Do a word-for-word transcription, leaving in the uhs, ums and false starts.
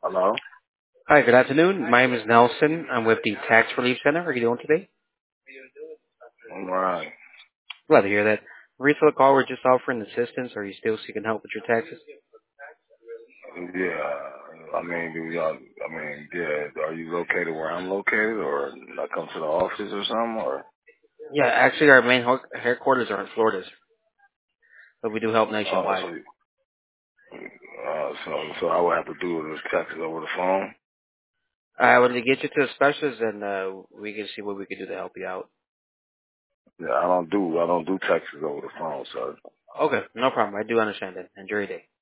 Hello? Hi, good afternoon. My name is Nelson. I'm with the Tax Relief Center. How are you doing today? All right. Glad to hear that. Reason for the call, we're just offering assistance. Are you still seeking help with your taxes? Yeah. I mean, do y'all, I mean, yeah, are you located where I'm located or I come to the office or something or? Yeah, actually, our main ho- headquarters are in Florida, but we do help Oh, nationwide. so, uh, so, so I would have to do the taxes over the phone? I would get you to a specialist, and uh, we can see what we can do to help you out. Yeah, I don't do, I don't do taxes over the phone, so. Okay, no problem. I do understand that. Enjoy your day.